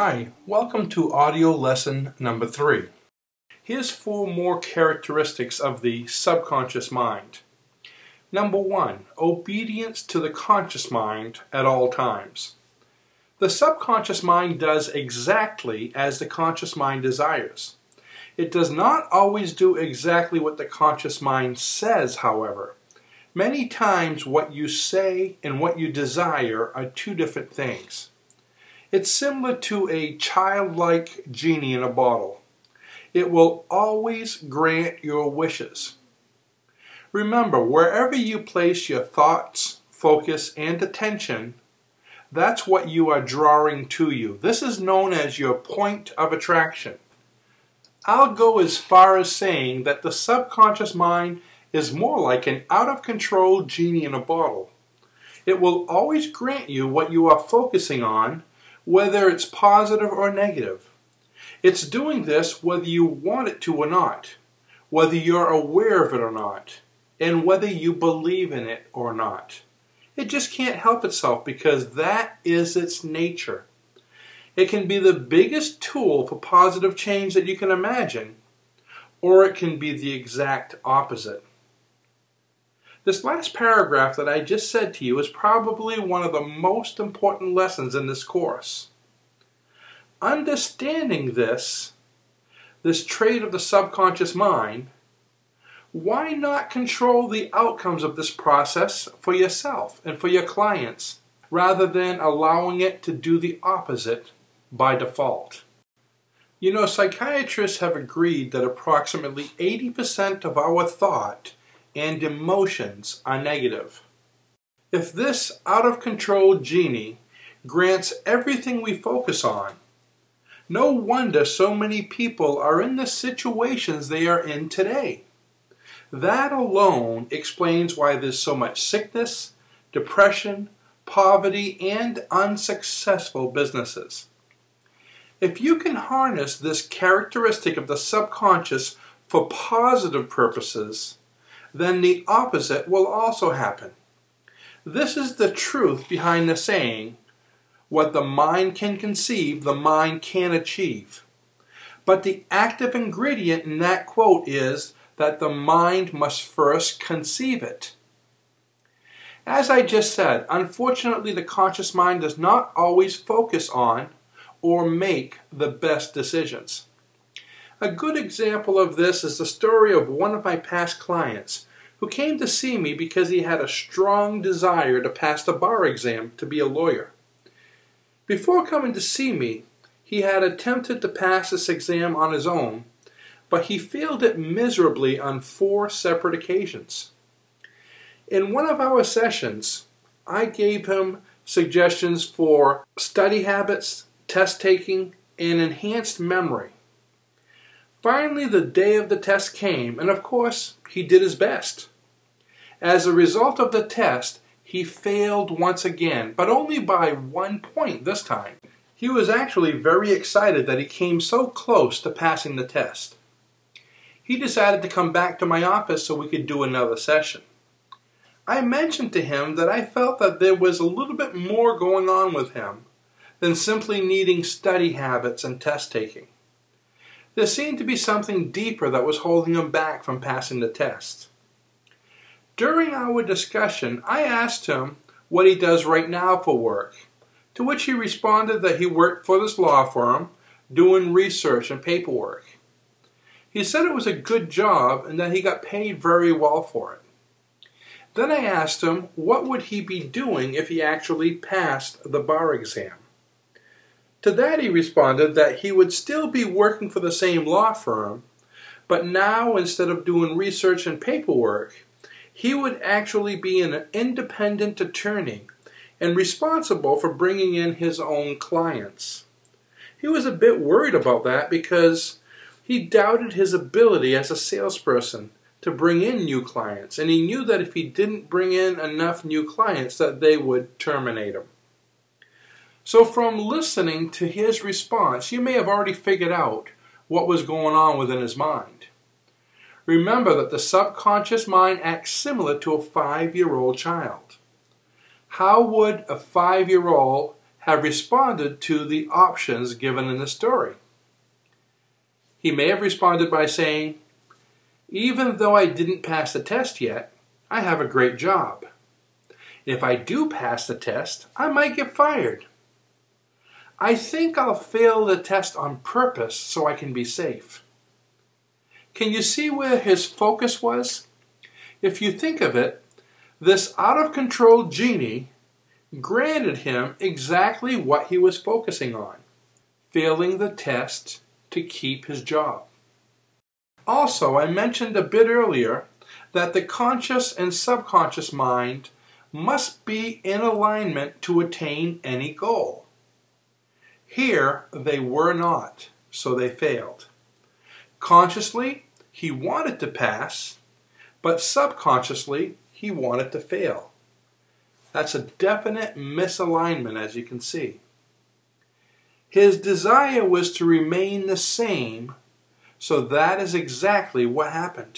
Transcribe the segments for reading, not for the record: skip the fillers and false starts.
Hi, welcome to audio lesson number 3. Here's 4 more characteristics of the subconscious mind. Number 1, obedience to the conscious mind at all times. The subconscious mind does exactly as the conscious mind desires. It does not always do exactly what the conscious mind says, however. Many times what you say and what you desire are two different things. It's similar to a childlike genie in a bottle. It will always grant your wishes. Remember, wherever you place your thoughts, focus, and attention, that's what you are drawing to you. This is known as your point of attraction. I'll go as far as saying that the subconscious mind is more like an out-of-control genie in a bottle. It will always grant you what you are focusing on, whether it's positive or negative. It's doing this whether you want it to or not, whether you're aware of it or not, and whether you believe in it or not. It just can't help itself because that is its nature. It can be the biggest tool for positive change that you can imagine, or it can be the exact opposite. This last paragraph that I just said to you is probably one of the most important lessons in this course. Understanding this trait of the subconscious mind, why not control the outcomes of this process for yourself and for your clients, rather than allowing it to do the opposite by default? You know, psychiatrists have agreed that approximately 80% of our thought and emotions are negative. If this out-of-control genie grants everything we focus on, no wonder so many people are in the situations they are in today. That alone explains why there's so much sickness, depression, poverty, and unsuccessful businesses. If you can harness this characteristic of the subconscious for positive purposes, then the opposite will also happen. This is the truth behind the saying, what the mind can conceive, the mind can achieve. But the active ingredient in that quote is that the mind must first conceive it. As I just said, unfortunately the conscious mind does not always focus on or make the best decisions. A good example of this is the story of one of my past clients who came to see me because he had a strong desire to pass the bar exam to be a lawyer. Before coming to see me, he had attempted to pass this exam on his own, but he failed it miserably on 4 separate occasions. In one of our sessions, I gave him suggestions for study habits, test taking, and enhanced memory. Finally, the day of the test came, and of course, he did his best. As a result of the test, he failed once again, but only by 1 point this time. He was actually very excited that he came so close to passing the test. He decided to come back to my office so we could do another session. I mentioned to him that I felt that there was a little bit more going on with him than simply needing study habits and test taking. There seemed to be something deeper that was holding him back from passing the test. During our discussion, I asked him what he does right now for work, to which he responded that he worked for this law firm doing research and paperwork. He said it was a good job and that he got paid very well for it. Then I asked him what would he be doing if he actually passed the bar exam. To that he responded that he would still be working for the same law firm, but now instead of doing research and paperwork, he would actually be an independent attorney and responsible for bringing in his own clients. He was a bit worried about that because he doubted his ability as a salesperson to bring in new clients, and he knew that if he didn't bring in enough new clients that they would terminate him. So from listening to his response, you may have already figured out what was going on within his mind. Remember that the subconscious mind acts similar to a 5-year-old child. How would a 5-year-old have responded to the options given in the story. He may have responded by saying, "Even though I didn't pass the test yet, I have a great job. If I do pass the test, I might get fired. I think I'll fail the test on purpose so I can be safe." Can you see where his focus was? If you think of it, this out-of-control genie granted him exactly what he was focusing on, failing the test to keep his job. Also, I mentioned a bit earlier that the conscious and subconscious mind must be in alignment to attain any goal. Here, they were not, so they failed. Consciously, he wanted to pass, but subconsciously, he wanted to fail. That's a definite misalignment, as you can see. His desire was to remain the same, so that is exactly what happened.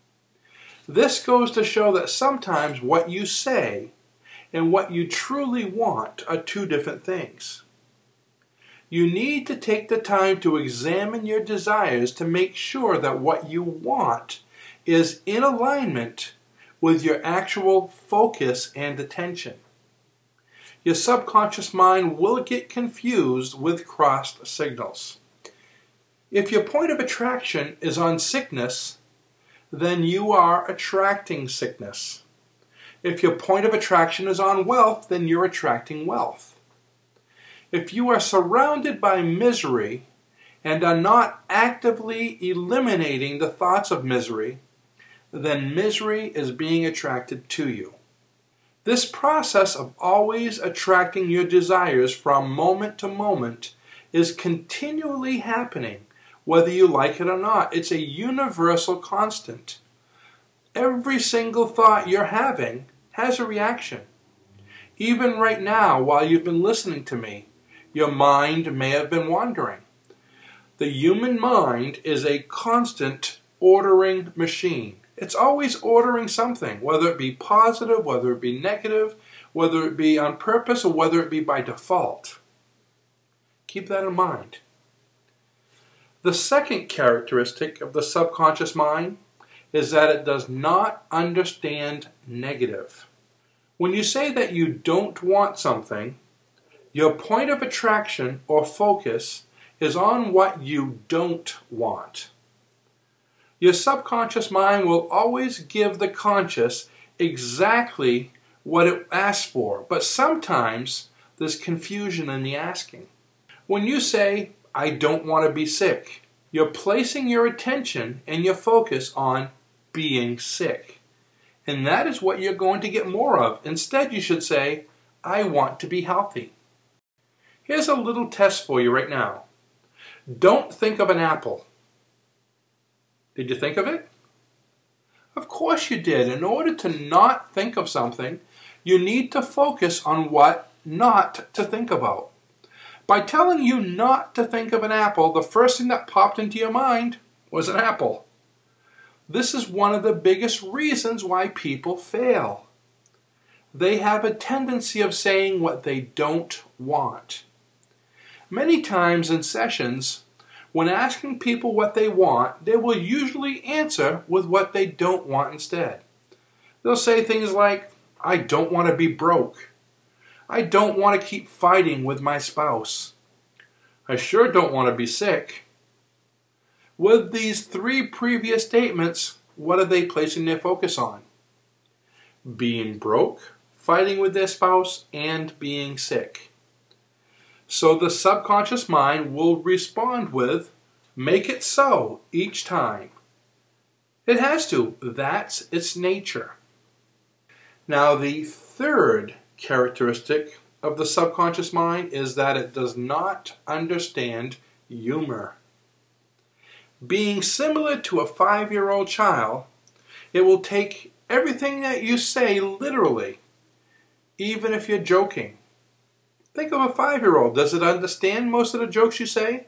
This goes to show that sometimes what you say and what you truly want are two different things. You need to take the time to examine your desires to make sure that what you want is in alignment with your actual focus and attention. Your subconscious mind will get confused with crossed signals. If your point of attraction is on sickness, then you are attracting sickness. If your point of attraction is on wealth, then you're attracting wealth. If you are surrounded by misery and are not actively eliminating the thoughts of misery, then misery is being attracted to you. This process of always attracting your desires from moment to moment is continually happening, whether you like it or not. It's a universal constant. Every single thought you're having has a reaction. Even right now, while you've been listening to me, your mind may have been wandering. The human mind is a constant ordering machine. It's always ordering something, whether it be positive, whether it be negative, whether it be on purpose, or whether it be by default. Keep that in mind. The second characteristic of the subconscious mind is that it does not understand negative. When you say that you don't want something, your point of attraction or focus is on what you don't want. Your subconscious mind will always give the conscious exactly what it asks for, but sometimes there's confusion in the asking. When you say, "I don't want to be sick," you're placing your attention and your focus on being sick. And that is what you're going to get more of. Instead, you should say, "I want to be healthy." Here's a little test for you right now. Don't think of an apple. Did you think of it? Of course you did. In order to not think of something, you need to focus on what not to think about. By telling you not to think of an apple, the first thing that popped into your mind was an apple. This is one of the biggest reasons why people fail. They have a tendency of saying what they don't want. Many times in sessions, when asking people what they want, they will usually answer with what they don't want instead. They'll say things like, "I don't want to be broke. I don't want to keep fighting with my spouse. I sure don't want to be sick." With these three previous statements, what are they placing their focus on? Being broke, fighting with their spouse, and being sick. So the subconscious mind will respond with, "Make it so," each time. It has to. That's its nature. Now, the third characteristic of the subconscious mind is that it does not understand humor. Being similar to a 5-year-old child, it will take everything that you say literally, even if you're joking. Think of a 5-year-old. Does it understand most of the jokes you say?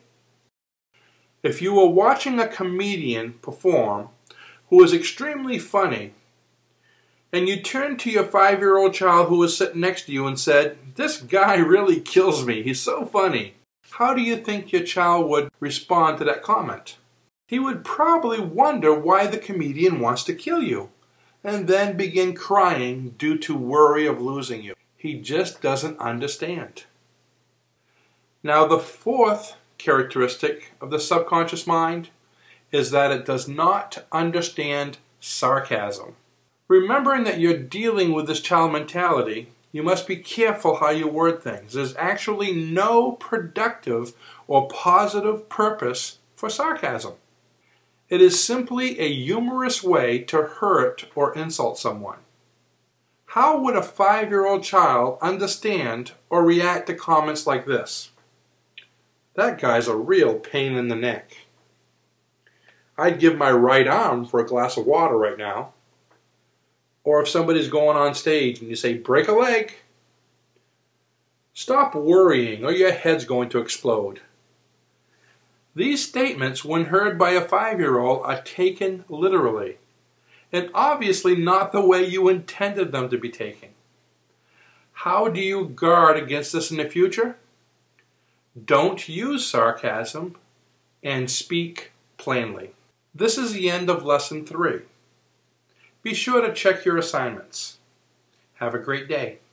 If you were watching a comedian perform who is extremely funny, and you turned to your 5-year-old child who was sitting next to you and said, "This guy really kills me. He's so funny," how do you think your child would respond to that comment? He would probably wonder why the comedian wants to kill you, and then begin crying due to worry of losing you. He just doesn't understand. Now, the fourth characteristic of the subconscious mind is that it does not understand sarcasm. Remembering that you're dealing with this child mentality, you must be careful how you word things. There's actually no productive or positive purpose for sarcasm. It is simply a humorous way to hurt or insult someone. How would a 5-year-old child understand or react to comments like this? "That guy's a real pain in the neck." "I'd give my right arm for a glass of water right now." Or if somebody's going on stage and you say, "Break a leg." "Stop worrying or your head's going to explode." These statements, when heard by a 5-year-old, are taken literally, and obviously not the way you intended them to be taken. How do you guard against this in the future? Don't use sarcasm and speak plainly. This is the end of Lesson 3. Be sure to check your assignments. Have a great day.